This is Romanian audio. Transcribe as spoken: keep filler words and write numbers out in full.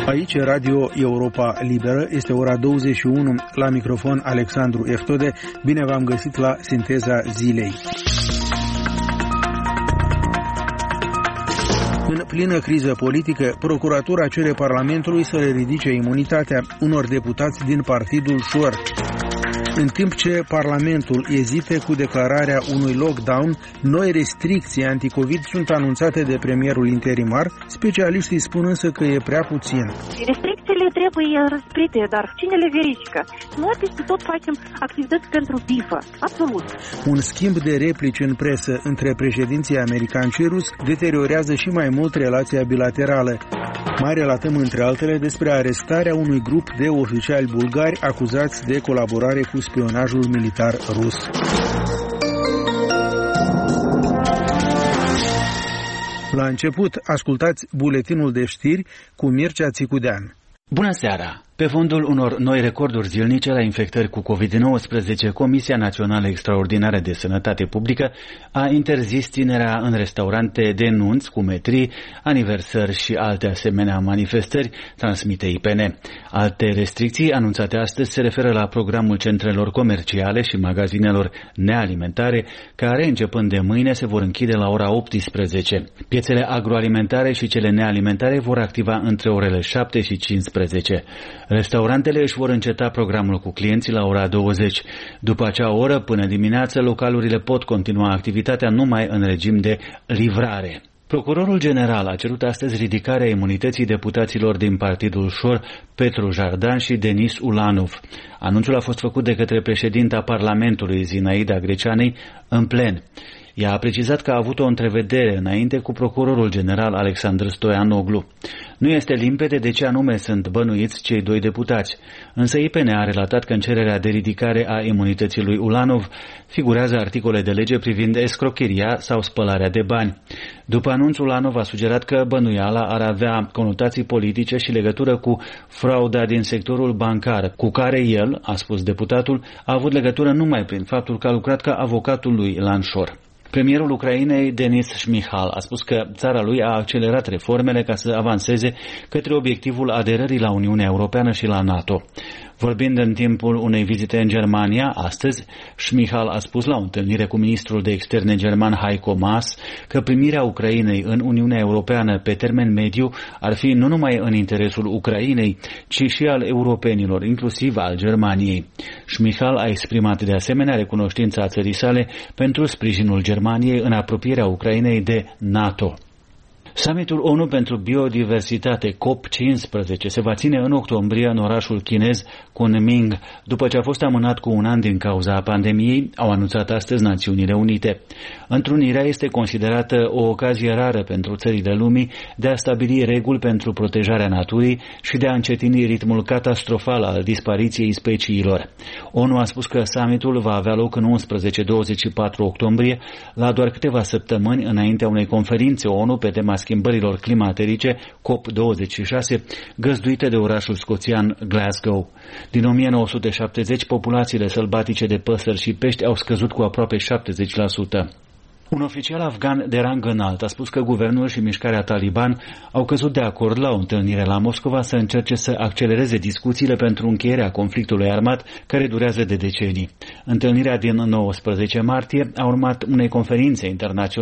Aici Radio Europa Liberă, este ora douăzeci și unu, la microfon Alexandru Eftode. Bine v-am găsit la Sinteza Zilei. În plină criză politică, procuratura cere Parlamentului să le ridice imunitatea unor deputați din partidul Șor. În timp ce Parlamentul ezite cu declararea unui lockdown, noi restricții anticovid sunt anunțate de premierul interimar, specialiștii spun însă că e prea puțin. Restricțiile trebuie răsprite, dar cine le verifică? Noi peste tot facem activități pentru bifă, absolut. Un schimb de replici în presă între președinții american și rus deteriorează și mai mult relația bilaterală. Mai relatăm între altele despre arestarea unui grup de oficiali bulgari acuzați de colaborare cu spionajul militar rus. La început, ascultați buletinul de știri cu Mircea Țicudean. Bună seara! Pe fondul unor noi recorduri zilnice la infectări cu covid nouăsprezece, Comisia Națională Extraordinară de Sănătate Publică a interzis ținerea în restaurante de nunți, cumetrii, aniversări și alte asemenea manifestări, transmite I P N. Alte restricții anunțate astăzi se referă la programul centrelor comerciale și magazinelor nealimentare, care începând de mâine se vor închide la ora optsprezece. Piețele agroalimentare și cele nealimentare vor activa între orele șapte și cincisprezece. Restaurantele își vor înceta programul cu clienții la ora douăzeci. După acea oră, până dimineață, localurile pot continua activitatea numai în regim de livrare. Procurorul general a cerut astăzi ridicarea imunității deputaților din partidul Șor, Petru Jardan și Denis Ulanov. Anunțul a fost făcut de către președinta Parlamentului, Zinaida Greceanei, în plen. Ea a precizat că a avut o întrevedere înainte cu procurorul general Alexandru Stoianoglu. Nu este limpede de ce anume sunt bănuiți cei doi deputați, însă I P N a relatat că în cererea de ridicare a imunității lui Ulanov figurează articole de lege privind escrocheria sau spălarea de bani. După anunț, Ulanov a sugerat că bănuiala ar avea conotații politice și legătură cu frauda din sectorul bancar, cu care el, a spus deputatul, a avut legătură numai prin faptul că a lucrat ca avocatul lui Ilan Șor. Premierul Ucrainei, Denis Shmyhal, a spus că țara lui a accelerat reformele ca să avanseze către obiectivul aderării la Uniunea Europeană și la NATO. Vorbind în timpul unei vizite în Germania, astăzi, Shmyhal a spus la o întâlnire cu ministrul de externe german Heiko Maas că primirea Ucrainei în Uniunea Europeană pe termen mediu ar fi nu numai în interesul Ucrainei, ci și al europenilor, inclusiv al Germaniei. Shmyhal a exprimat de asemenea recunoștința țării sale pentru sprijinul Germaniei în apropierea Ucrainei de NATO. Summitul ONU pentru biodiversitate COP cincisprezece se va ține în octombrie în orașul chinez Kunming, după ce a fost amânat cu un an din cauza pandemiei, au anunțat astăzi Națiunile Unite. Întrunirea este considerată o ocazie rară pentru țările lumii de a stabili reguli pentru protejarea naturii și de a încetini ritmul catastrofal al dispariției speciilor. ONU a spus că summitul va avea loc în unsprezece douăzeci și patru octombrie, la doar câteva săptămâni înaintea unei conferințe ONU pe tema schimbărilor climaterice, COP douăzeci și șase, găzduite de orașul scoțian Glasgow. Din o mie nouă sute șaptezeci, populațiile sălbatice de păsări și pești au scăzut cu aproape șaptezeci la sută. Un oficial afgan de rang înalt a spus că guvernul și mișcarea Taliban au căzut de acord la o întâlnire la Moscova să încerce să accelereze discuțiile pentru încheierea conflictului armat care durează de decenii. Întâlnirea din nouăsprezece martie a urmat unei conferințe internaționale